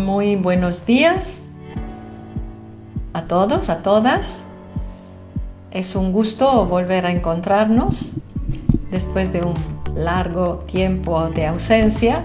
Muy buenos días a todos, a todas. Es un gusto volver a encontrarnos después de un largo tiempo de ausencia.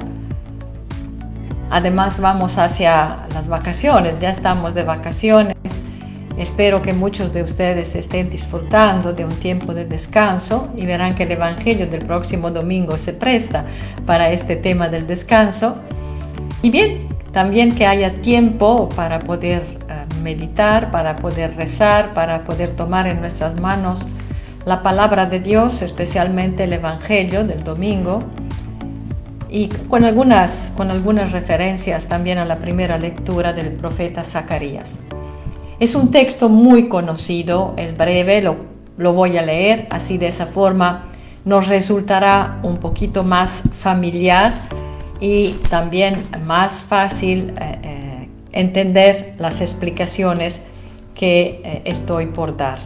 Además vamos hacia las vacaciones, ya estamos de vacaciones. Espero que muchos de ustedes estén disfrutando de un tiempo de descanso y verán que el Evangelio del próximo domingo se presta para este tema del descanso. Y bien, también que haya tiempo para poder meditar, para poder rezar, para poder tomar en nuestras manos la palabra de Dios, especialmente el Evangelio del domingo, y con algunas referencias también a la primera lectura del profeta Zacarías. Es un texto muy conocido, es breve, lo voy a leer, así de esa forma nos resultará un poquito más familiar y también más fácil entender las explicaciones que estoy por dar.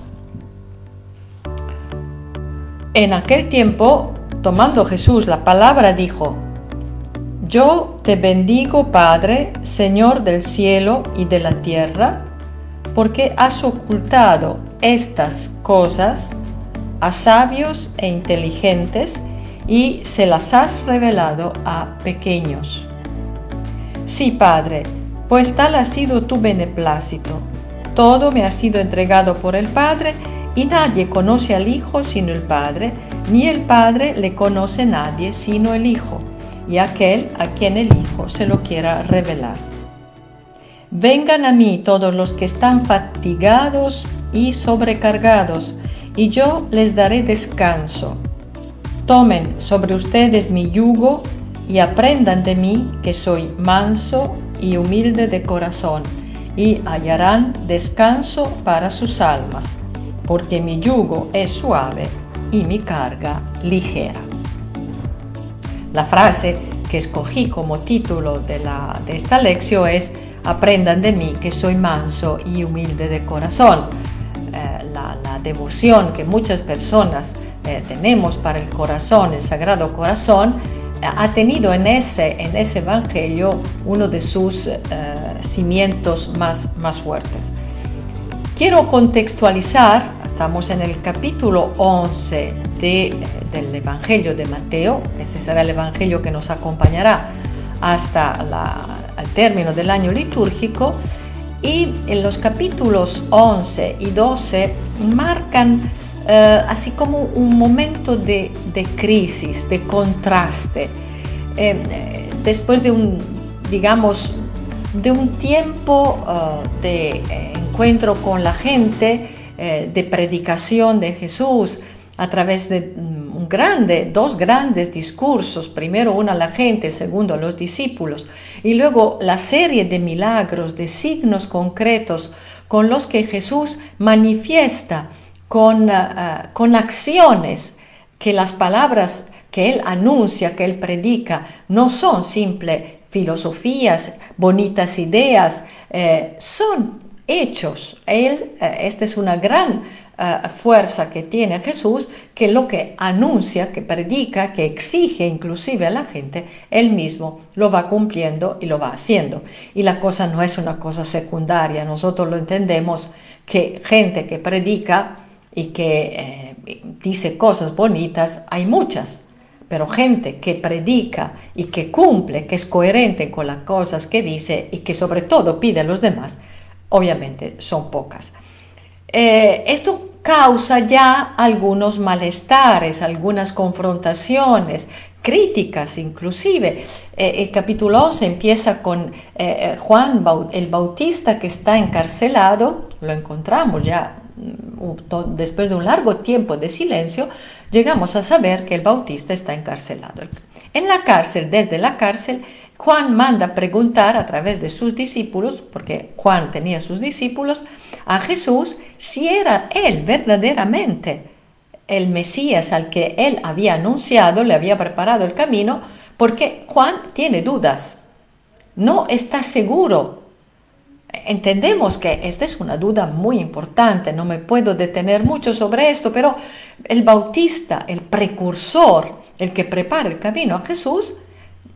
En aquel tiempo, tomando Jesús la palabra, dijo: Yo te bendigo, Padre, Señor del cielo y de la tierra, porque has ocultado estas cosas a sabios e inteligentes y se las has revelado a pequeños. Sí, Padre, pues tal ha sido tu beneplácito. Todo me ha sido entregado por el Padre, y nadie conoce al Hijo sino el Padre, ni el Padre le conoce nadie sino el Hijo, y aquel a quien el Hijo se lo quiera revelar. Vengan a mí todos los que están fatigados y sobrecargados, y yo les daré descanso. Tomen sobre ustedes mi yugo y aprendan de mí, que soy manso y humilde de corazón, y hallarán descanso para sus almas, porque mi yugo es suave y mi carga ligera. La frase que escogí como título de esta lección es: aprendan de mí, que soy manso y humilde de corazón. La devoción que muchas personas tenemos para el corazón, el Sagrado Corazón, ha tenido en ese Evangelio uno de sus cimientos más fuertes. Quiero contextualizar, estamos en el capítulo 11 del Evangelio de Mateo. Ese será el Evangelio que nos acompañará hasta al término del año litúrgico, y en los capítulos 11 y 12 marcan así como un momento de crisis, de contraste, después de un tiempo de encuentro con la gente, de predicación de Jesús a través de dos grandes discursos, primero uno a la gente, el segundo a los discípulos, y luego la serie de milagros, de signos concretos con los que Jesús manifiesta con acciones, que las palabras que Él anuncia, que Él predica, no son simples filosofías, bonitas ideas, son hechos. Esta es una gran fuerza que tiene Jesús, que lo que anuncia, que predica, que exige inclusive a la gente, Él mismo lo va cumpliendo y lo va haciendo. Y la cosa no es una cosa secundaria. Nosotros lo entendemos, que gente que predica y que dice cosas bonitas, hay muchas, pero gente que predica y que cumple, que es coherente con las cosas que dice y que sobre todo pide a los demás, obviamente son pocas. Esto causa ya algunos malestares, algunas confrontaciones, críticas inclusive. El capítulo 11 empieza con Juan el Bautista, que está encarcelado. Lo encontramos ya después de un largo tiempo de silencio. Llegamos a saber que el Bautista está encarcelado. En la cárcel, desde la cárcel, Juan manda preguntar a través de sus discípulos, porque Juan tenía sus discípulos, a Jesús si era él verdaderamente el Mesías al que él había anunciado, le había preparado el camino, porque Juan tiene dudas, no está seguro. Entendemos que esta es una duda muy importante, no me puedo detener mucho sobre esto, pero el Bautista, el precursor, el que prepara el camino a Jesús,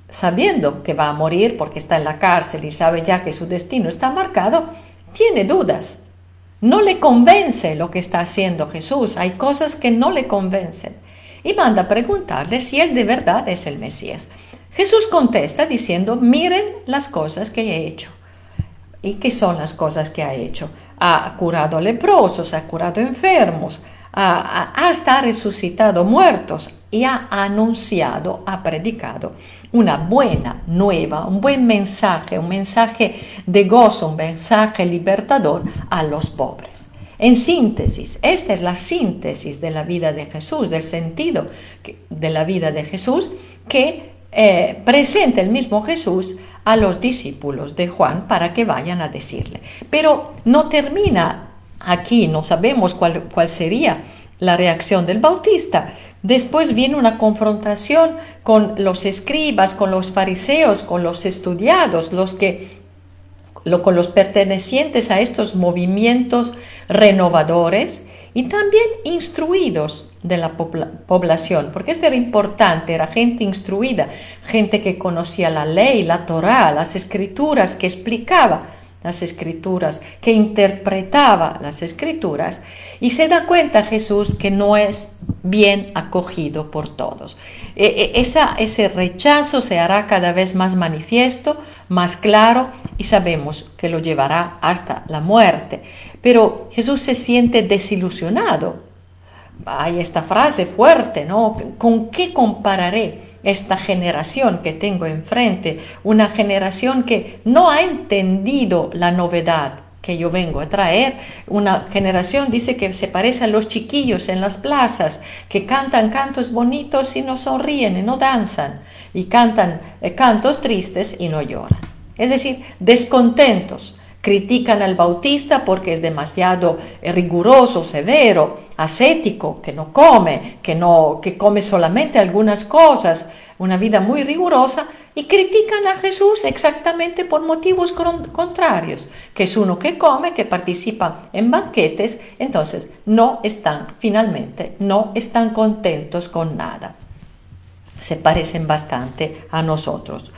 sabiendo que va a morir porque está en la cárcel y sabe ya que su destino está marcado, tiene dudas. No le convence lo que está haciendo Jesús. Hay cosas que no le convencen. Y manda a preguntarle si él de verdad es el Mesías. Jesús contesta diciendo, miren las cosas que he hecho. ¿Y qué son las cosas que ha hecho? Ha curado leprosos, ha curado enfermos, hasta ha resucitado muertos y ha anunciado, ha predicado una buena nueva, un buen mensaje, un mensaje de gozo, un mensaje libertador a los pobres. En síntesis, esta es la síntesis de la vida de Jesús, del sentido de la vida de Jesús que presenta el mismo Jesús a los discípulos de Juan para que vayan a decirle. Pero no termina aquí, no sabemos cuál sería la reacción del Bautista. Después viene una confrontación con los escribas, con los fariseos, con los estudiados, con los pertenecientes a estos movimientos renovadores y también instruidos de la población, porque esto era importante, era gente instruida, gente que conocía la ley, la Torá, las escrituras, que explicaba las escrituras, que interpretaba las escrituras, y se da cuenta Jesús que no es bien acogido por todos. Ese rechazo se hará cada vez más manifiesto, más claro, y sabemos que lo llevará hasta la muerte. Pero Jesús se siente desilusionado. Hay esta frase fuerte, ¿no? ¿Con qué compararé esta generación que tengo enfrente? Una generación que no ha entendido la novedad que yo vengo a traer. Una generación, dice, que se parece a los chiquillos en las plazas, que cantan cantos bonitos y no sonríen y no danzan, y cantan cantos tristes y no lloran. Es decir, descontentos. Critican al Bautista porque es demasiado riguroso, severo, ascético, que no come, que come solamente algunas cosas, una vida muy rigurosa, y critican a Jesús exactamente por motivos contrarios, que es uno que come, que participa en banquetes, entonces finalmente no están contentos con nada. Se parecen bastante a nosotros.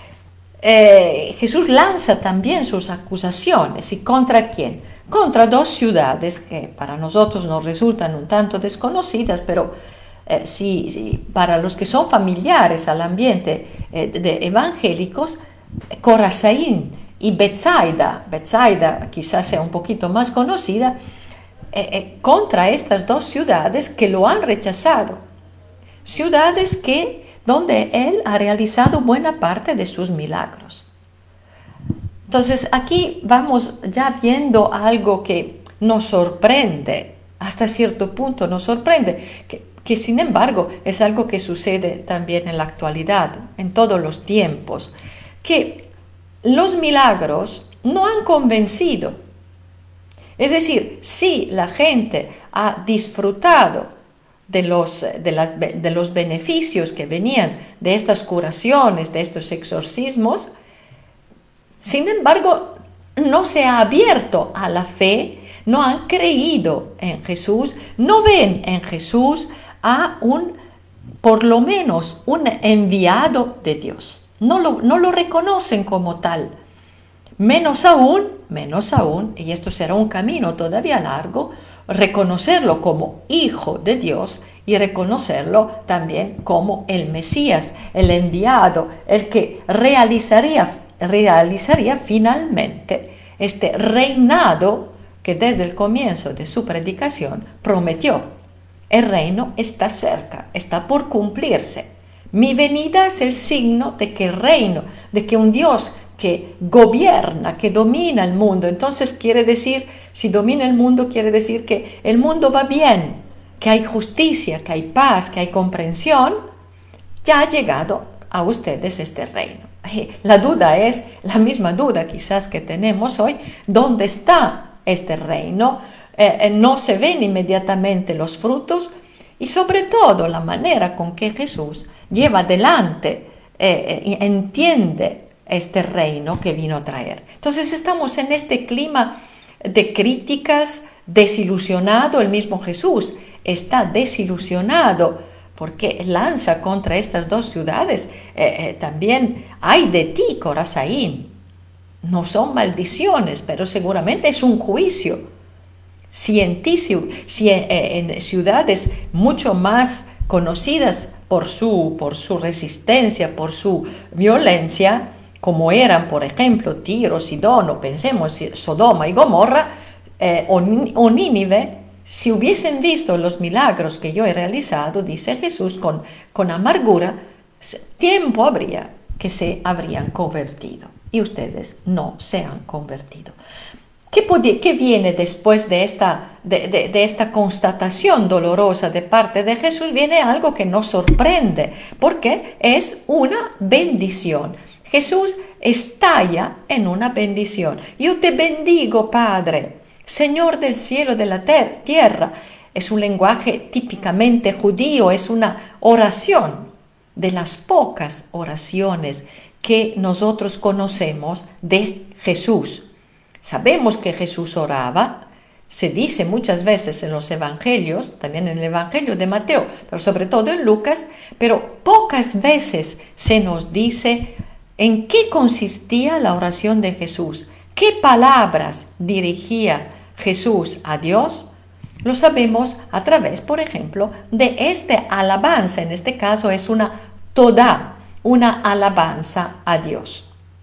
Jesús lanza también sus acusaciones. ¿Y contra quién? Contra dos ciudades que para nosotros nos resultan un tanto desconocidas, pero sí, para los que son familiares al ambiente de evangélicos, Corazaín y Betsaida quizás sea un poquito más conocida, contra estas dos ciudades que lo han rechazado, ciudades donde él ha realizado buena parte de sus milagros. Entonces aquí vamos ya viendo algo que nos sorprende, hasta cierto punto nos sorprende, que sin embargo es algo que sucede también en la actualidad, en todos los tiempos, que los milagros no han convencido. Es decir, sí, la gente ha disfrutado de los beneficios que venían de estas curaciones, de estos exorcismos, sin embargo, no se ha abierto a la fe, no han creído en Jesús, no ven en Jesús por lo menos un enviado de Dios. No lo reconocen como tal. Menos aún, y esto será un camino todavía largo, reconocerlo como hijo de Dios y reconocerlo también como el Mesías, el enviado, el que realizaría finalmente este reinado que desde el comienzo de su predicación prometió. El reino está cerca, está por cumplirse. Mi venida es el signo de que el reino, de que un Dios que gobierna, que domina el mundo, entonces quiere decir, si domina el mundo, quiere decir que el mundo va bien, que hay justicia, que hay paz, que hay comprensión, ya ha llegado a ustedes este reino. La duda es la misma duda quizás que tenemos hoy, ¿dónde está este reino? No se ven inmediatamente los frutos y sobre todo la manera con que Jesús lleva adelante, entiende este reino que vino a traer. Entonces estamos en este clima de críticas, desilusionado. El mismo Jesús está desilusionado porque lanza contra estas dos ciudades también, ay de ti, Corazaín. No son maldiciones, pero seguramente es un juicio. Si en ciudades mucho más conocidas por su resistencia, por su violencia, como eran, por ejemplo, Tiro, Sidón, o pensemos Sodoma y Gomorra, o Nínive, si hubiesen visto los milagros que yo he realizado, dice Jesús, con amargura, tiempo habría que se habrían convertido. Y ustedes no se han convertido. ¿Qué viene después de esta constatación dolorosa de parte de Jesús? Viene algo que nos sorprende, porque es una bendición. Jesús estalla en una bendición. Yo te bendigo, Padre, Señor del cielo y de la tierra. Es un lenguaje típicamente judío, es una oración de las pocas oraciones que nosotros conocemos de Jesús. Sabemos que Jesús oraba, se dice muchas veces en los evangelios, también en el evangelio de Mateo, pero sobre todo en Lucas, pero pocas veces se nos dice en qué consistía la oración de Jesús, qué palabras dirigía Jesús a Dios. Lo sabemos a través, por ejemplo, de esta alabanza, en este caso es una todá, una alabanza a Dios.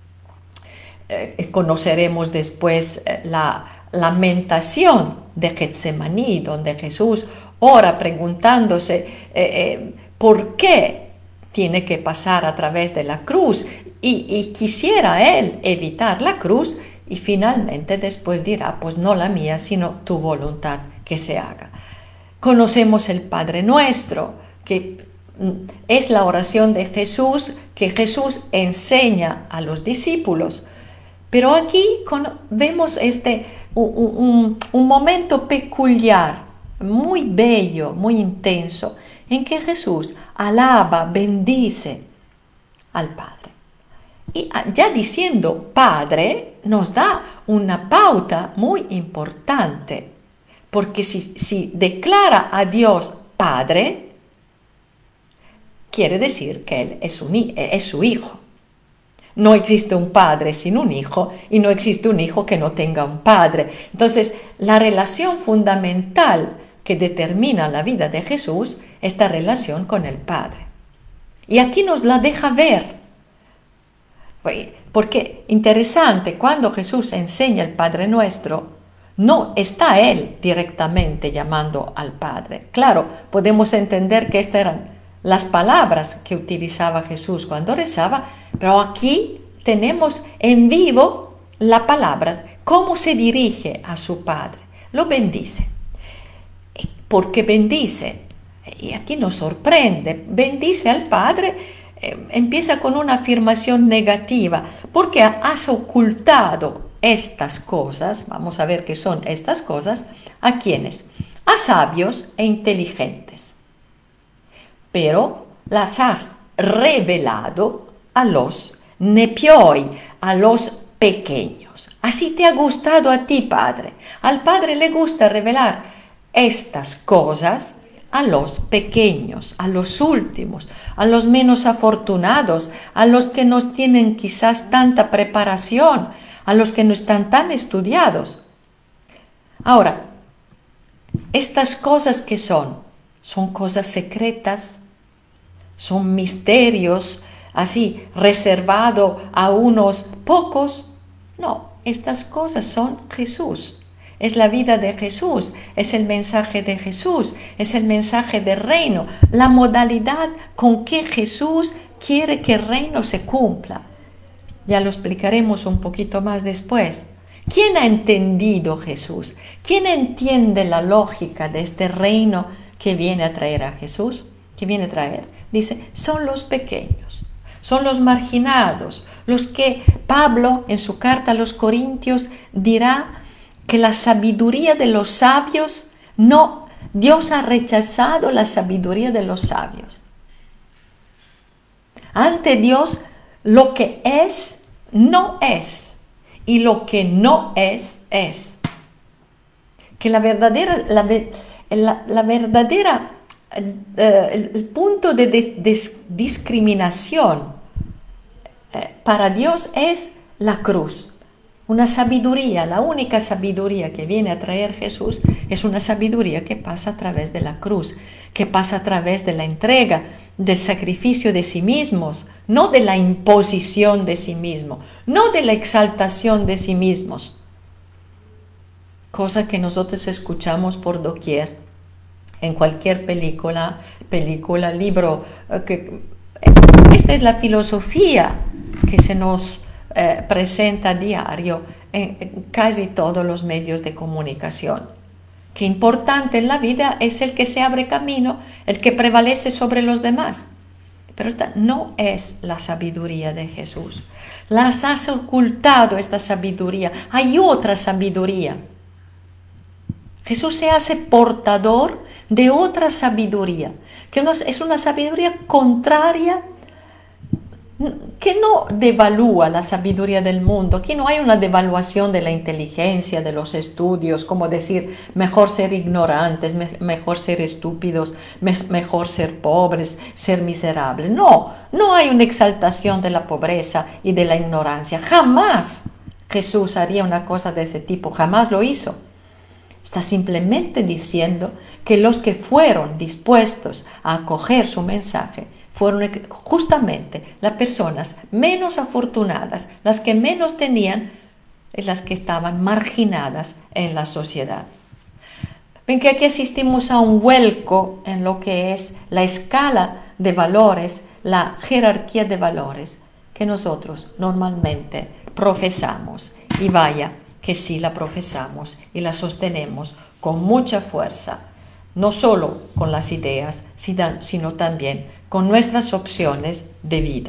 Conoceremos después la lamentación de Getsemaní, donde Jesús ora preguntándose por qué tiene que pasar a través de la cruz y quisiera él evitar la cruz y finalmente después dirá, pues no la mía, sino tu voluntad que se haga. Conocemos el Padre Nuestro, que es la oración de Jesús, que Jesús enseña a los discípulos. Pero aquí vemos un momento peculiar, muy bello, muy intenso, en que Jesús alaba, bendice al Padre. Y ya diciendo Padre, nos da una pauta muy importante, porque si declara a Dios Padre, quiere decir que Él es su Hijo. No existe un padre sin un hijo y no existe un hijo que no tenga un padre. Entonces, la relación fundamental que determina la vida de Jesús es esta relación con el Padre. Y aquí nos la deja ver. Porque interesante, cuando Jesús enseña el Padre Nuestro, no está Él directamente llamando al Padre. Claro, podemos entender que estas eran las palabras que utilizaba Jesús cuando rezaba, pero aquí tenemos en vivo la palabra, cómo se dirige a su Padre. Lo bendice. ¿Por qué bendice? Y aquí nos sorprende. Bendice al Padre, empieza con una afirmación negativa, porque has ocultado estas cosas, vamos a ver qué son estas cosas, ¿a quiénes? A sabios e inteligentes. Pero las has revelado a los nepioi, a los pequeños. Así te ha gustado a ti, Padre. Al Padre le gusta revelar estas cosas a los pequeños, a los últimos, a los menos afortunados, a los que no tienen quizás tanta preparación, a los que no están tan estudiados. Ahora, estas cosas que son cosas secretas, son misterios así reservados a unos pocos. No, estas cosas son Jesús. Es la vida de Jesús, es el mensaje de Jesús, es el mensaje del reino, la modalidad con que Jesús quiere que el reino se cumpla. Ya lo explicaremos un poquito más después. ¿Quién ha entendido Jesús? ¿Quién entiende la lógica de este reino que viene a traer a Jesús? ¿Qué viene a traer? Dice, son los pequeños, son los marginados, los que Pablo en su carta a los Corintios dirá que la sabiduría de los sabios, no, Dios ha rechazado la sabiduría de los sabios. Ante Dios, lo que es, no es, y lo que no es, es. Que la verdadera el punto de discriminación para Dios es la cruz. Una sabiduría, la única sabiduría que viene a traer Jesús es una sabiduría que pasa a través de la cruz, que pasa a través de la entrega, del sacrificio de sí mismos, no de la imposición de sí mismo, no de la exaltación de sí mismos. Cosa que nosotros escuchamos por doquier, en cualquier película, libro. Esta es la filosofía que se nos presenta a diario en casi todos los medios de comunicación. Que importante en la vida es el que se abre camino, el que prevalece sobre los demás. Pero esta no es la sabiduría de Jesús. Las has ocultado esta sabiduría. Hay otra sabiduría. Jesús se hace portador de otra sabiduría, que es una sabiduría contraria, que no devalúa la sabiduría del mundo. Aquí no hay una devaluación de la inteligencia, de los estudios, como decir, mejor ser ignorantes, mejor ser estúpidos, mejor ser pobres, ser miserables. No hay una exaltación de la pobreza y de la ignorancia. Jamás Jesús haría una cosa de ese tipo, jamás lo hizo. Está simplemente diciendo que los que fueron dispuestos a acoger su mensaje fueron justamente las personas menos afortunadas, las que menos tenían, las que estaban marginadas en la sociedad. Ven que aquí asistimos a un vuelco en lo que es la escala de valores, la jerarquía de valores que nosotros normalmente profesamos. Y vaya que sí la profesamos y la sostenemos con mucha fuerza, no solo con las ideas, sino también con nuestras opciones de vida.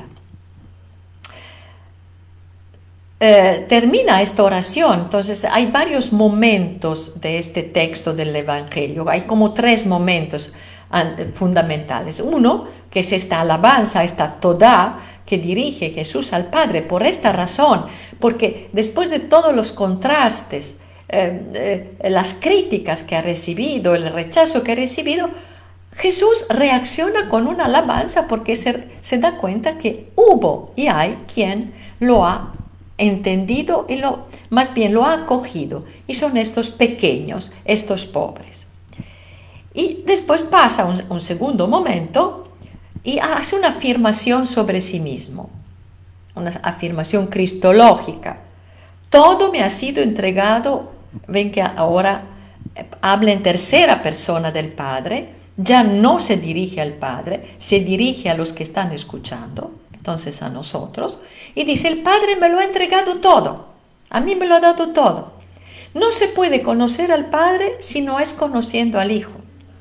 Termina esta oración. Entonces hay varios momentos de este texto del Evangelio. Hay como 3 momentos fundamentales. Uno, que es esta alabanza, esta todá, que dirige Jesús al Padre por esta razón, porque después de todos los contrastes, las críticas que ha recibido, el rechazo que ha recibido, Jesús reacciona con una alabanza porque se da cuenta que hubo y hay quien lo ha entendido y más bien lo ha acogido, y son estos pequeños, estos pobres. Y después pasa un segundo momento y hace una afirmación sobre sí mismo, una afirmación cristológica. Todo me ha sido entregado. Ven que ahora habla en tercera persona del Padre, ya no se dirige al Padre, se dirige a los que están escuchando, entonces a nosotros, y dice: el Padre me lo ha entregado todo, a mí me lo ha dado todo. No se puede conocer al Padre si no es conociendo al Hijo.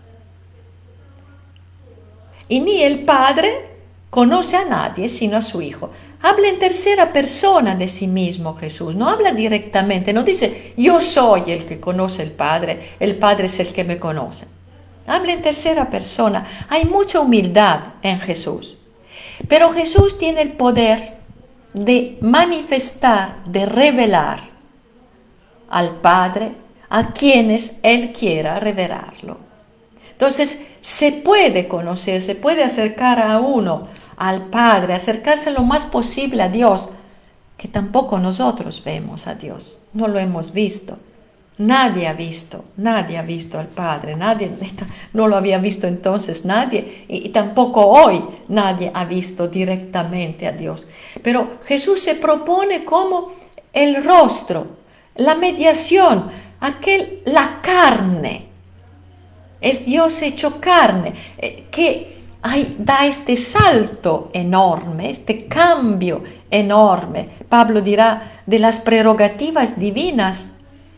Y ni el Padre conoce a nadie sino a su Hijo. Habla en tercera persona de sí mismo Jesús, no habla directamente, no dice yo soy el que conoce al Padre, el Padre es el que me conoce. Habla en tercera persona. Hay mucha humildad en Jesús. Pero Jesús tiene el poder de manifestar, de revelar al Padre a quienes Él quiera revelarlo. Entonces, se puede conocer, se puede acercar a uno al Padre, acercarse lo más posible a Dios, que tampoco nosotros vemos a Dios, no lo hemos visto. Nadie ha visto al Padre, nadie no lo había visto entonces nadie, y tampoco hoy nadie ha visto directamente a Dios. Pero Jesús se propone como el rostro, la mediación, la carne. Es Dios hecho carne, que da este salto enorme, este cambio enorme. Pablo dirá de las prerrogativas divinas.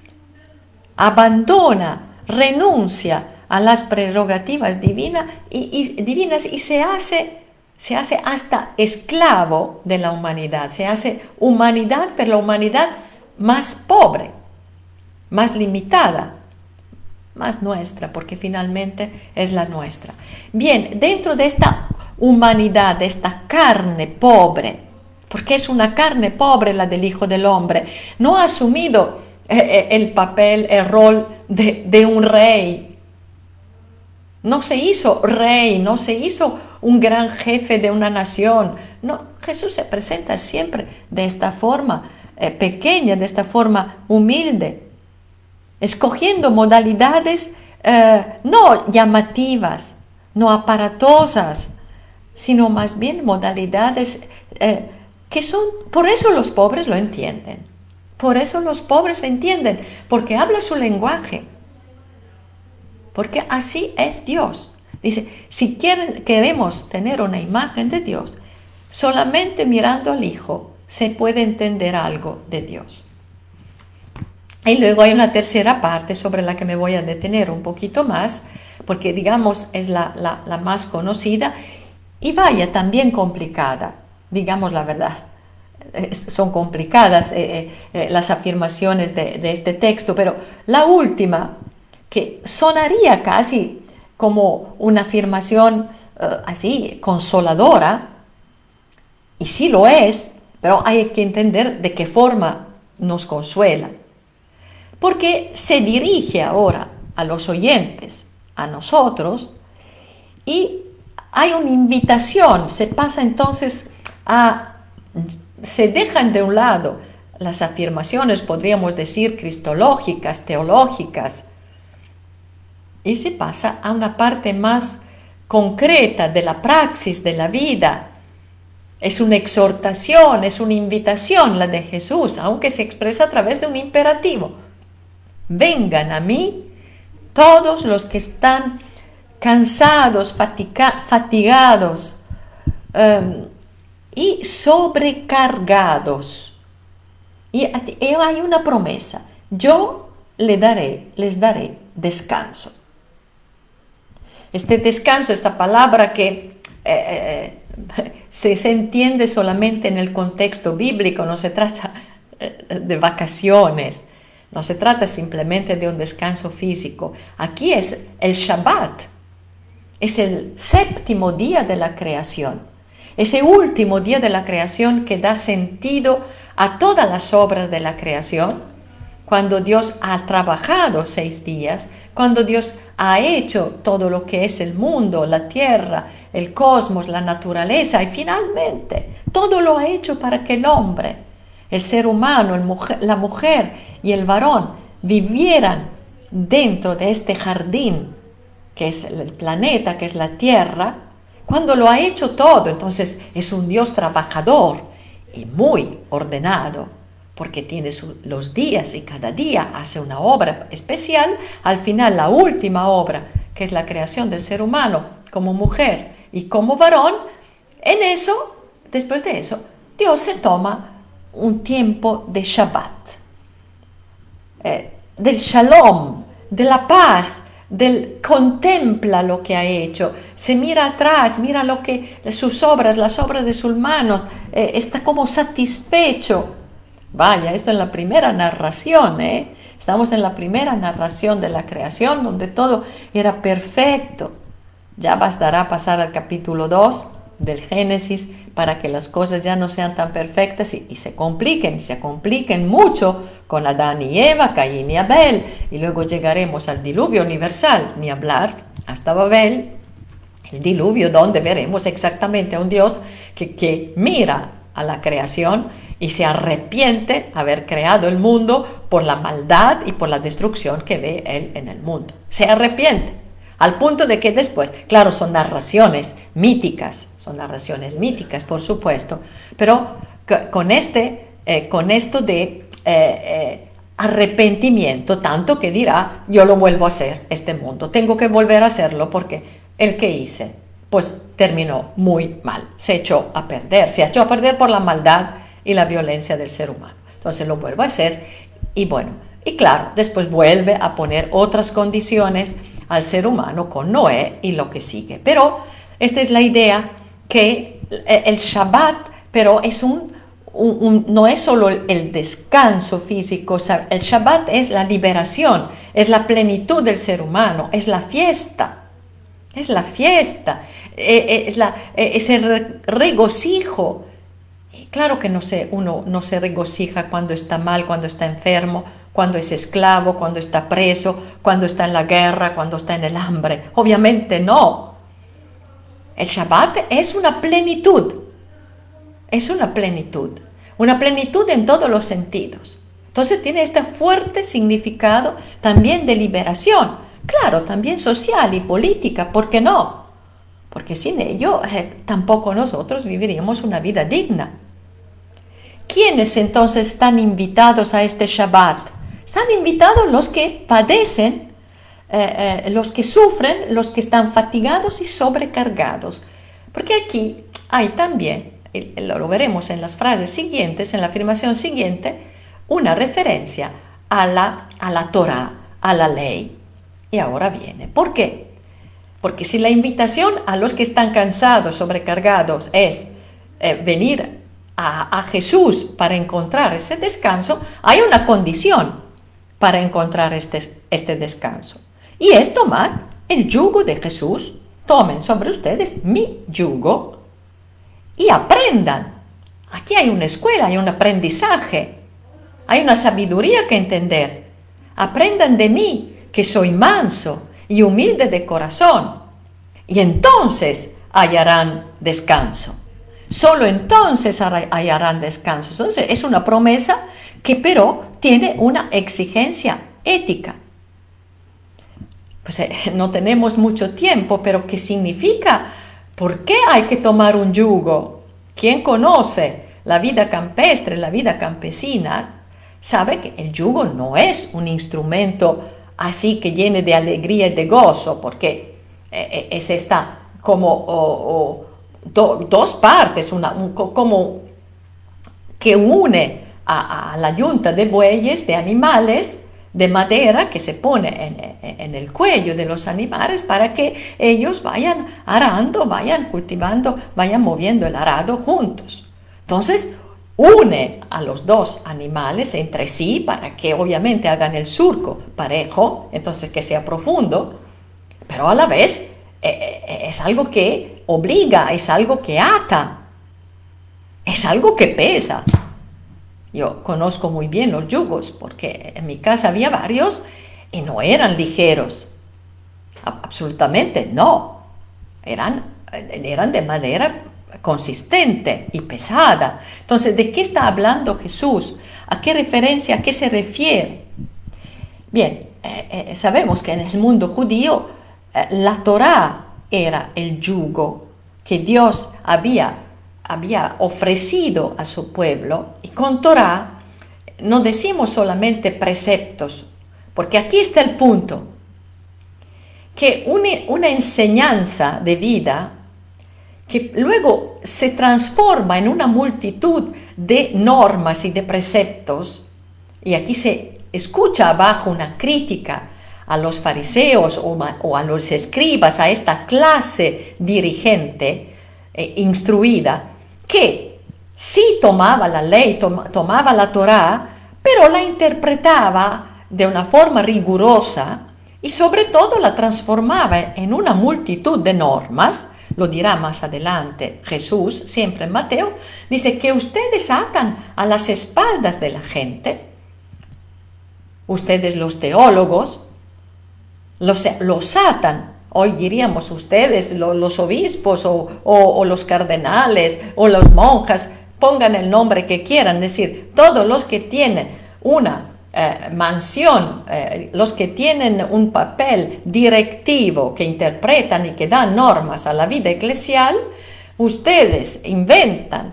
Abandona, renuncia a las prerrogativas divinas y se hace hasta esclavo de la humanidad. Se hace humanidad, pero la humanidad más pobre, más limitada, más nuestra, porque finalmente es la nuestra. Bien, dentro de esta humanidad, de esta carne pobre, porque es una carne pobre la del Hijo del Hombre, no ha asumido el papel, el rol de un rey. no se hizo rey, no se hizo un gran jefe de una nación. No, Jesús se presenta siempre de esta forma pequeña, de esta forma humilde, escogiendo modalidades no llamativas, no aparatosas, sino más bien modalidades que son, por eso los pobres lo entienden, por eso los pobres lo entienden, porque habla su lenguaje, porque así es Dios. Dice, si queremos tener una imagen de Dios, solamente mirando al Hijo se puede entender algo de Dios. Y luego hay una tercera parte sobre la que me voy a detener un poquito más, porque digamos es la más conocida y vaya también complicada, digamos la verdad. Son complicadas las afirmaciones de este texto, pero la última, que sonaría casi como una afirmación así consoladora, y sí lo es, pero hay que entender de qué forma nos consuela. Porque se dirige ahora a los oyentes, a nosotros, y hay una invitación, se pasa entonces se dejan de un lado las afirmaciones, podríamos decir, cristológicas, teológicas, y se pasa a una parte más concreta de la praxis de la vida. Es una exhortación, es una invitación la de Jesús, aunque se expresa a través de un imperativo. Vengan a mí todos los que están cansados, fatigados y sobrecargados. Y hay una promesa, yo les daré descanso. Este descanso, esta palabra que se entiende solamente en el contexto bíblico, no se trata de vacaciones, no se trata simplemente de un descanso físico. Aquí es el Shabbat, es el séptimo día de la creación, ese último día de la creación que da sentido a todas las obras de la creación, cuando Dios ha trabajado 6 días, cuando Dios ha hecho todo lo que es el mundo, la tierra, el cosmos, la naturaleza, y finalmente todo lo ha hecho para que el hombre, el ser humano, la mujer y el varón vivieran dentro de este jardín que es el planeta, que es la tierra. Cuando lo ha hecho todo, entonces es un Dios trabajador y muy ordenado, porque tiene los días y cada día hace una obra especial. Al final, la última obra, que es la creación del ser humano como mujer y como varón, después de eso, Dios se toma un tiempo de Shabbat, del Shalom, de la paz, contempla lo que ha hecho, se mira atrás, mira sus obras, las obras de sus manos, está como satisfecho. Vaya, esto es la primera narración, Estamos en la primera narración de la creación, donde todo era perfecto. Ya bastará pasar al capítulo 2 del Génesis para que las cosas ya no sean tan perfectas y se compliquen mucho con Adán y Eva, Caín y Abel, y luego llegaremos al diluvio universal, ni hablar, hasta Babel, el diluvio donde veremos exactamente a un Dios que mira a la creación y se arrepiente de haber creado el mundo por la maldad y por la destrucción que ve él en el mundo. Se arrepiente, al punto de que después, claro, son narraciones míticas, por supuesto, pero con esto de arrepentimiento, tanto que dirá, yo lo vuelvo a hacer, este mundo, tengo que volver a hacerlo porque el que hice, pues terminó muy mal, se echó a perder por la maldad y la violencia del ser humano. Entonces lo vuelvo a hacer y bueno, y claro, después vuelve a poner otras condiciones al ser humano con Noé y lo que sigue. Pero esta es la idea que el Shabbat, pero es no es solo el descanso físico, el Shabbat es la liberación, es la plenitud del ser humano, es la fiesta, es el regocijo. Y claro que uno no se regocija cuando está mal, cuando está enfermo, cuando es esclavo, cuando está preso, cuando está en la guerra, cuando está en el hambre. Obviamente no. El Shabbat es una plenitud. Es una plenitud en todos los sentidos. Entonces tiene este fuerte significado también de liberación, claro, también social y política, ¿por qué no? Porque sin ello tampoco nosotros viviríamos una vida digna. ¿Quiénes entonces están invitados a este Shabbat? Están invitados los que padecen, los que sufren, los que están fatigados y sobrecargados. Porque aquí hay también, lo veremos en las frases siguientes, en la afirmación siguiente, una referencia a la Torá, a la ley. Y ahora viene. ¿Por qué? Porque si la invitación a los que están cansados, sobrecargados, es venir a Jesús para encontrar ese descanso, hay una condición para encontrar este descanso. Y es tomar el yugo de Jesús. Tomen sobre ustedes mi yugo y aprendan. Aquí hay una escuela, hay un aprendizaje. Hay una sabiduría que entender. Aprendan de mí, que soy manso y humilde de corazón. Y entonces hallarán descanso. Solo entonces hallarán descanso. Entonces es una promesa que pero tiene una exigencia ética. Pues no tenemos mucho tiempo, pero ¿qué significa? ¿Por qué hay que tomar un yugo? ¿Quién conoce la vida campestre, la vida campesina? Sabe que el yugo no es un instrumento así que llene de alegría y de gozo, porque es esta como dos partes, como que une a la yunta de bueyes, de animales, de madera que se pone en el cuello de los animales para que ellos vayan arando, vayan cultivando, vayan moviendo el arado juntos. Entonces, une a los dos animales entre sí para que obviamente hagan el surco parejo, entonces que sea profundo, pero a la vez es algo que obliga, es algo que ata, es algo que pesa. Yo conozco muy bien los yugos porque en mi casa había varios y no eran ligeros, absolutamente no, eran de madera consistente y pesada. Entonces, ¿de qué está hablando Jesús? ¿A qué referencia, a qué se refiere? Bien, sabemos que en el mundo judío la Torá era el yugo que Dios había ofrecido a su pueblo, y con Torá no decimos solamente preceptos, porque aquí está el punto, que una enseñanza de vida que luego se transforma en una multitud de normas y de preceptos, y aquí se escucha abajo una crítica a los fariseos o a los escribas, a esta clase dirigente instruida, que sí tomaba la ley, tomaba la Torá, pero la interpretaba de una forma rigurosa y sobre todo la transformaba en una multitud de normas. Lo dirá más adelante Jesús, siempre en Mateo, dice que ustedes atan a las espaldas de la gente, ustedes los teólogos, los atan, hoy diríamos ustedes, los obispos o los cardenales o las monjas, pongan el nombre que quieran, es decir, todos los que tienen una mansión, los que tienen un papel directivo, que interpretan y que dan normas a la vida eclesial, ustedes inventan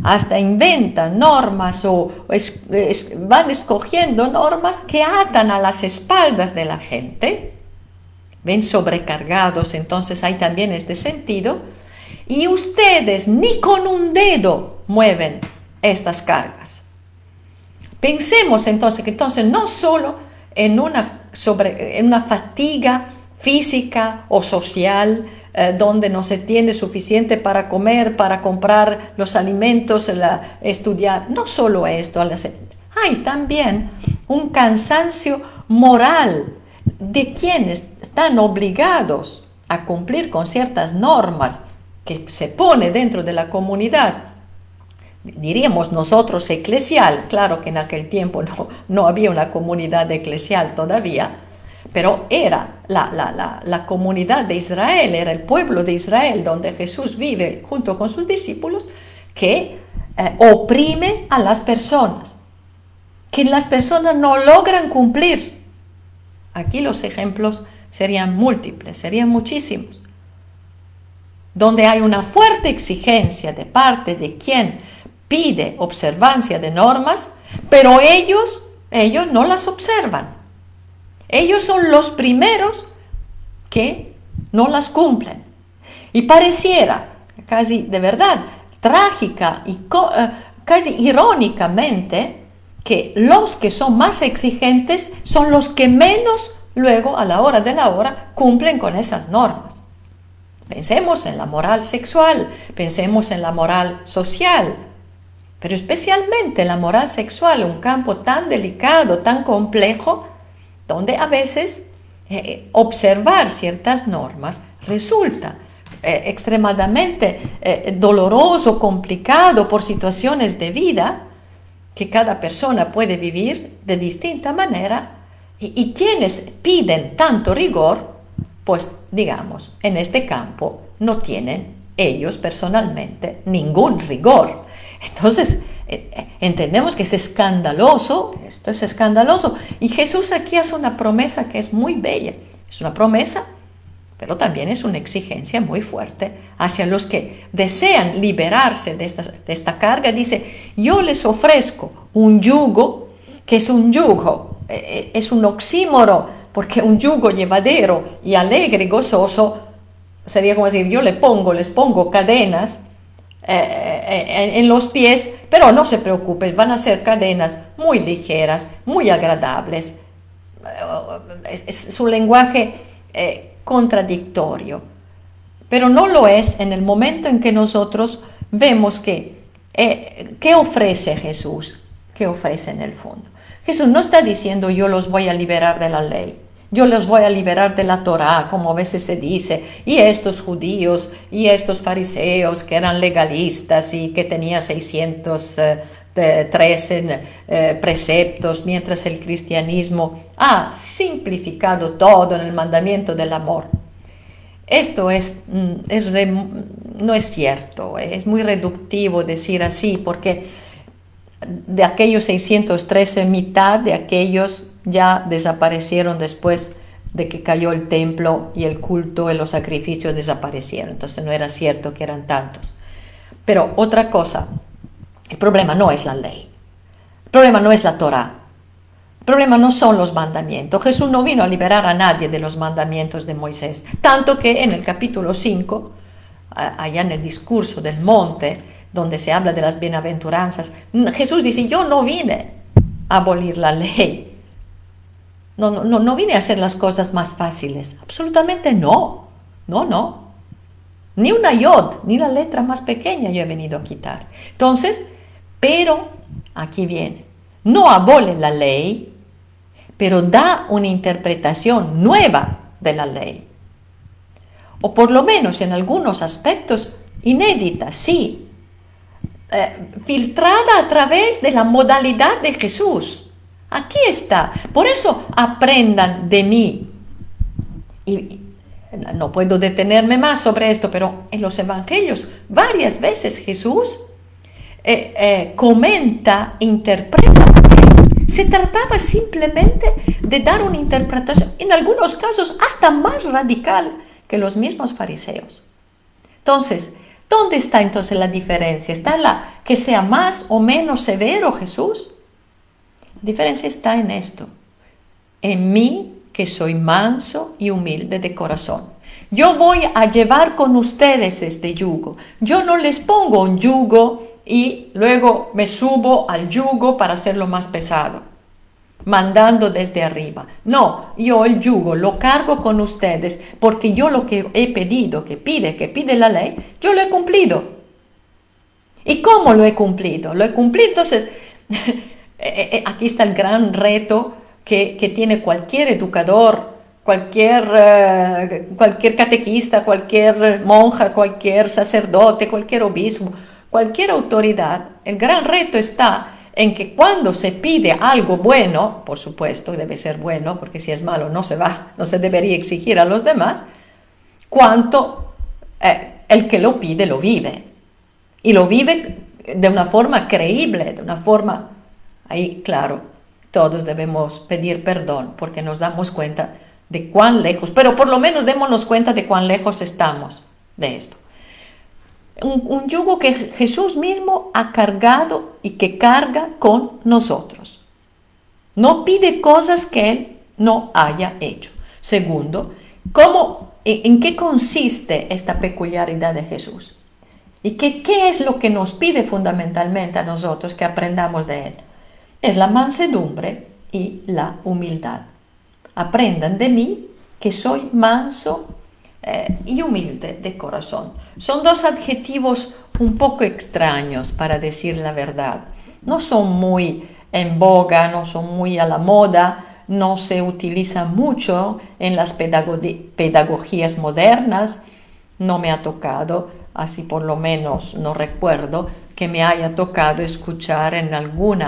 normas o van escogiendo normas que atan a las espaldas de la gente. Ven, sobrecargados, entonces hay también este sentido, y ustedes ni con un dedo mueven estas cargas. Pensemos entonces que no solo en una fatiga física o social, donde no se tiene suficiente para comer, para comprar los alimentos, estudiar, no solo esto, hay también un cansancio moral de quienes están obligados a cumplir con ciertas normas que se pone dentro de la comunidad, diríamos nosotros eclesial, claro que en aquel tiempo no había una comunidad eclesial todavía, pero era la comunidad de Israel, era el pueblo de Israel donde Jesús vive junto con sus discípulos, que oprime a las personas, que las personas no logran cumplir. Aquí los ejemplos serían múltiples, serían muchísimos, donde hay una fuerte exigencia de parte de quien pide observancia de normas, pero ellos no las observan. Ellos son los primeros que no las cumplen. Y pareciera, casi de verdad, trágica y casi irónicamente, que los que son más exigentes son los que menos luego, a la hora de la hora, cumplen con esas normas. Pensemos en la moral sexual, pensemos en la moral social, pero especialmente la moral sexual, un campo tan delicado, tan complejo, donde a veces observar ciertas normas resulta extremadamente doloroso, complicado por situaciones de vida que cada persona puede vivir de distinta manera, y quienes piden tanto rigor, pues digamos, en este campo no tienen ellos personalmente ningún rigor. Entonces, entendemos que es escandaloso, esto es escandaloso, y Jesús aquí hace una promesa que es muy bella. Es una promesa, pero también es una exigencia muy fuerte hacia los que desean liberarse de esta carga. Dice, yo les ofrezco un yugo, que es un yugo, es un oxímoro, porque un yugo llevadero y alegre y gozoso sería como decir, yo les pongo cadenas en los pies, pero no se preocupen, van a ser cadenas muy ligeras, muy agradables. Es un lenguaje contradictorio, pero no lo es en el momento en que nosotros vemos que ¿qué ofrece Jesús? ¿Qué ofrece en el fondo? Jesús no está diciendo yo los voy a liberar de la ley, yo los voy a liberar de la Torá, como a veces se dice, y estos judíos y estos fariseos que eran legalistas y que tenían 613 preceptos, mientras el cristianismo ha simplificado todo en el mandamiento del amor. Esto no es cierto, es muy reductivo decir así, porque de aquellos 613, mitad de aquellos ya desaparecieron después de que cayó el templo y el culto y los sacrificios desaparecieron. Entonces no era cierto que eran tantos. Pero otra cosa, el problema no es la ley, el problema no es la Torá, el problema no son los mandamientos. Jesús no vino a liberar a nadie de los mandamientos de Moisés, tanto que en el capítulo 5, allá en el discurso del monte, donde se habla de las bienaventuranzas, Jesús dice, yo no vine a abolir la ley, no vine a hacer las cosas más fáciles, absolutamente no, ni una yod, ni la letra más pequeña yo he venido a quitar. Entonces, pero aquí viene, no abole la ley, pero da una interpretación nueva de la ley, o por lo menos en algunos aspectos inédita, sí, filtrada a través de la modalidad de Jesús. Aquí está. Por eso aprendan de mí. Y no puedo detenerme más sobre esto, pero en los evangelios varias veces Jesús comenta, interpreta. Se trataba simplemente de dar una interpretación, en algunos casos hasta más radical que los mismos fariseos. Entonces, ¿dónde está entonces la diferencia? ¿Está en la que sea más o menos severo Jesús? La diferencia está en esto. En mí, que soy manso y humilde de corazón. Yo voy a llevar con ustedes este yugo. Yo no les pongo un yugo y luego me subo al yugo para hacerlo más pesado, mandando desde arriba. No, yo el yugo lo cargo con ustedes porque yo lo que he pedido, que pide la ley, yo lo he cumplido. ¿Y cómo lo he cumplido? Lo he cumplido, entonces, aquí está el gran reto que tiene cualquier educador, cualquier catequista, cualquier monja, cualquier sacerdote, cualquier obispo. cualquier autoridad, el gran reto está en que cuando se pide algo bueno, por supuesto, debe ser bueno, porque si es malo no se debería exigir a los demás, cuanto el que lo pide lo vive. Y lo vive de una forma creíble, de una forma, ahí claro, todos debemos pedir perdón porque nos damos cuenta de cuán lejos, pero por lo menos démonos cuenta de cuán lejos estamos de esto. Un yugo que Jesús mismo ha cargado y que carga con nosotros. No pide cosas que Él no haya hecho. Segundo, ¿en qué consiste esta peculiaridad de Jesús? ¿Y qué es lo que nos pide fundamentalmente a nosotros que aprendamos de Él? Es la mansedumbre y la humildad. Aprendan de mí que soy manso y humilde de corazón. Son dos adjetivos un poco extraños para decir la verdad. No son muy en boga, no son muy a la moda, no se utilizan mucho en las pedagogías modernas. No me ha tocado, así por lo menos no recuerdo, que me haya tocado escuchar en algún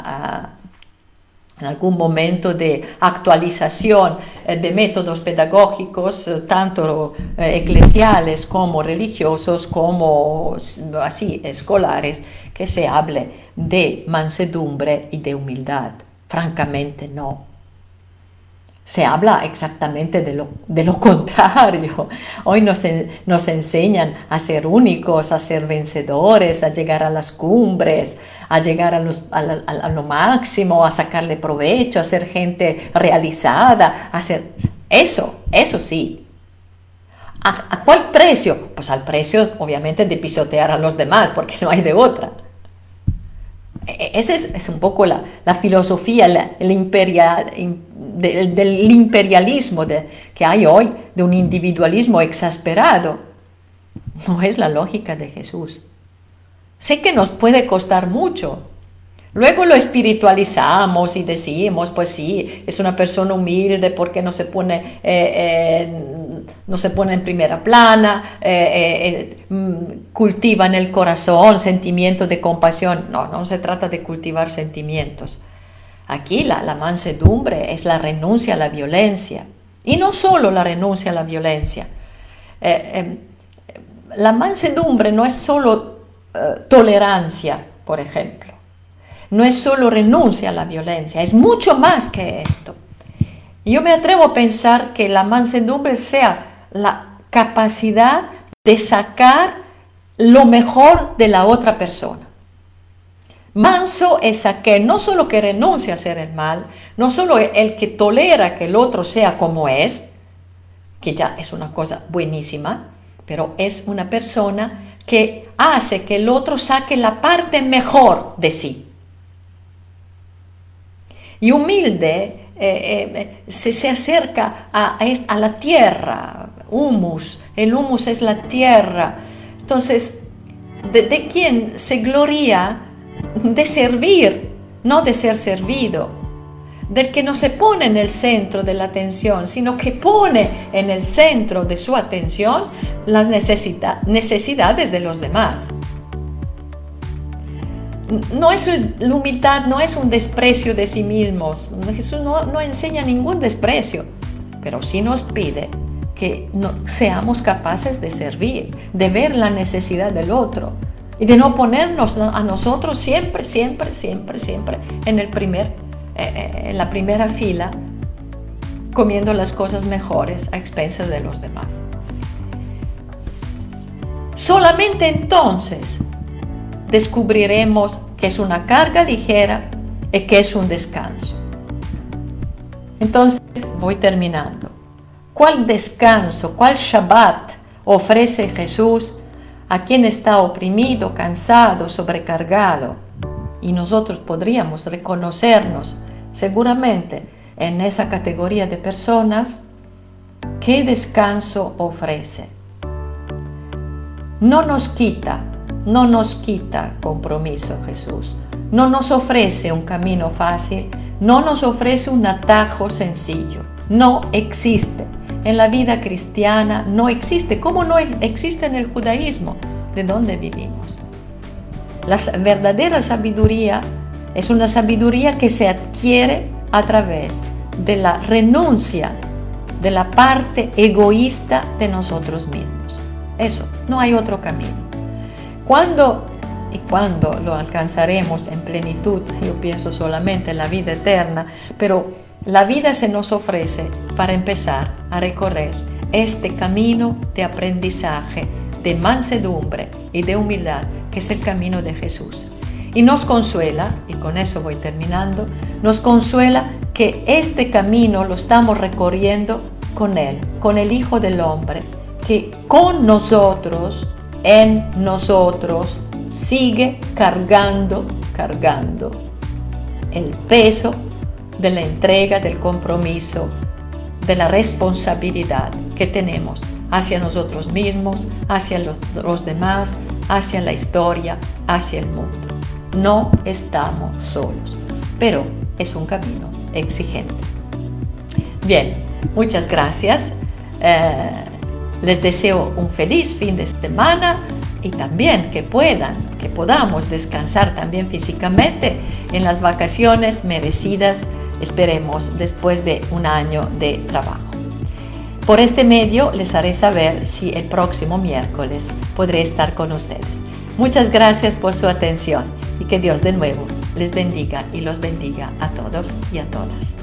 momento de actualización de métodos pedagógicos, tanto eclesiales como religiosos, como así escolares, que se hable de mansedumbre y de humildad. Francamente no. Se habla exactamente de lo contrario. Hoy nos enseñan a ser únicos, a ser vencedores, a llegar a las cumbres, a llegar a lo máximo, a sacarle provecho, a ser gente realizada, a ser eso sí. ¿A cuál precio? Pues al precio, obviamente, de pisotear a los demás, porque no hay de otra. Esa es un poco la filosofía del imperialismo que hay hoy, de un individualismo exasperado. No es la lógica de Jesús. Sé que nos puede costar mucho. Luego lo espiritualizamos y decimos, pues sí, es una persona humilde porque no se pone en primera plana, cultiva en el corazón sentimientos de compasión. No se trata de cultivar sentimientos. Aquí la mansedumbre es la renuncia a la violencia. Y no solo la renuncia a la violencia. La mansedumbre no es solo tolerancia, por ejemplo. No es solo renuncia a la violencia, es mucho más que esto. Yo me atrevo a pensar que la mansedumbre sea la capacidad de sacar lo mejor de la otra persona. Manso es aquel no solo que renuncia a hacer el mal, no solo el que tolera que el otro sea como es, que ya es una cosa buenísima, pero es una persona que hace que el otro saque la parte mejor de sí. Y humilde se acerca a la tierra, humus. El humus es la tierra. Entonces, de quien se gloria de servir, no de ser servido. Del que no se pone en el centro de la atención, sino que pone en el centro de su atención las necesidades de los demás. La humildad no es un desprecio de sí mismos. Jesús no enseña ningún desprecio, pero sí nos pide que seamos capaces de servir, de ver la necesidad del otro y de no ponernos a nosotros siempre en la primera fila, comiendo las cosas mejores a expensas de los demás. Solamente entonces descubriremos que es una carga ligera y que es un descanso. Entonces, voy terminando. ¿Cuál descanso, cuál Shabbat ofrece Jesús a quien está oprimido, cansado, sobrecargado? Y nosotros podríamos reconocernos seguramente en esa categoría de personas. ¿Qué descanso ofrece? No nos quita compromiso Jesús. No nos ofrece un camino fácil, no nos ofrece un atajo sencillo. No existe. En la vida cristiana no existe. ¿Cómo no existe en el judaísmo de donde vivimos? La verdadera sabiduría es una sabiduría que se adquiere a través de la renuncia de la parte egoísta de nosotros mismos. Eso, no hay otro camino. Cuando lo alcanzaremos en plenitud, yo pienso solamente en la vida eterna, pero la vida se nos ofrece para empezar a recorrer este camino de aprendizaje, de mansedumbre y de humildad, que es el camino de Jesús. Y nos consuela, y con eso voy terminando, nos consuela que este camino lo estamos recorriendo con Él, con el Hijo del Hombre, que con nosotros, en nosotros, sigue cargando el peso de la entrega, del compromiso, de la responsabilidad que tenemos hacia nosotros mismos, hacia los demás, hacia la historia, hacia el mundo. No estamos solos, pero es un camino exigente. Bien, muchas gracias. Les deseo un feliz fin de semana y también que podamos descansar también físicamente en las vacaciones merecidas, esperemos, después de un año de trabajo. Por este medio les haré saber si el próximo miércoles podré estar con ustedes. Muchas gracias por su atención y que Dios de nuevo les bendiga y los bendiga a todos y a todas.